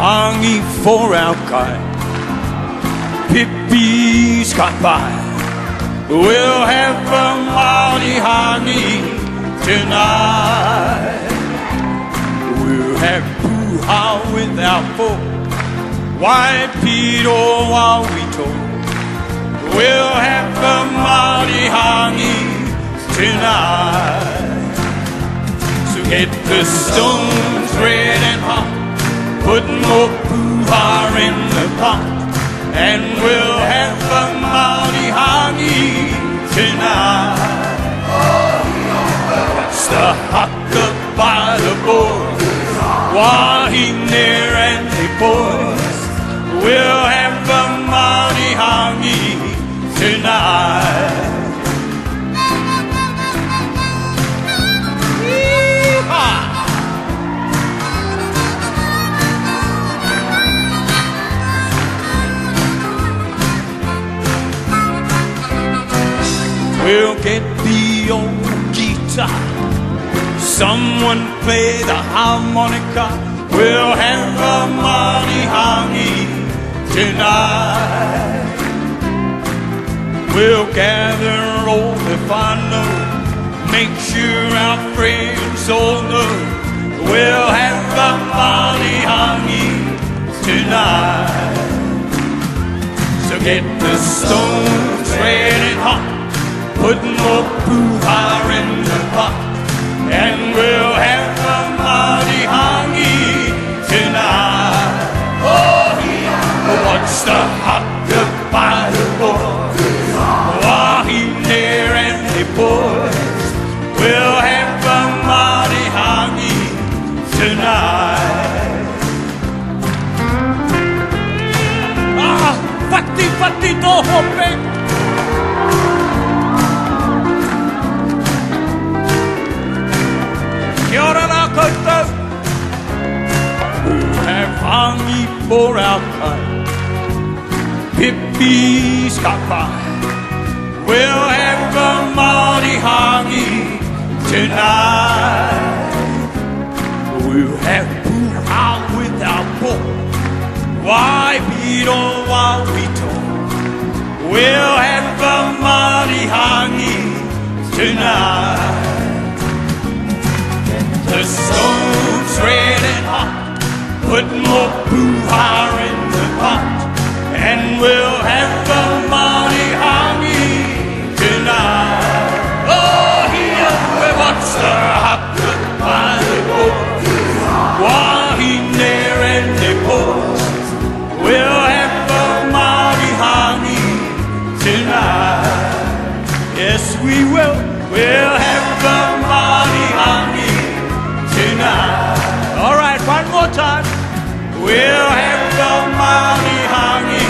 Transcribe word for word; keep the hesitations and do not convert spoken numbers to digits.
hangi for our kind. Pippi's got by. We'll have a mighty hangi tonight. We'll have poo-ha without folk. White Peter while we told. We'll have a mighty hangi tonight. So get the stones red and hot. Put more poo-ha in the pot. And we'll have a mighty hangi tonight. It's the haka by the board. Wahine there and the boys. We'll have a mighty hangi tonight. Yeehaw! We'll get the old guitar. Someone play the harmonica. We'll have a mighty hangi tonight. We'll gather all the whānau. Make sure our friends all know. We'll have a mighty hangi tonight. So get the stones red and hot. Put more poo-ha in the pot. And we'll have a mighty hangi tonight. Oh, yeah. What's the haka by the board? Wahine there and the boys. We'll have a mighty hangi tonight. Ah, fati fati to hoping. Kia ora rā koutou. We'll have hangi for our kind. Pippi's got by. We'll have a mighty hangi tonight. We'll have poo-ha with our pork. Why beat on while we talk? We'll have a mighty hangi tonight. The stones red and hot. Put more poo-ha in the pot. And we'll have a mighty hangi tonight. Oh, here we watch the haka by the board. Wahine there and the boys. We'll have a mighty hangi tonight. Yes, we will. We'll have a mighty hangi tonight. All right, one more time. We'll have the mighty hangi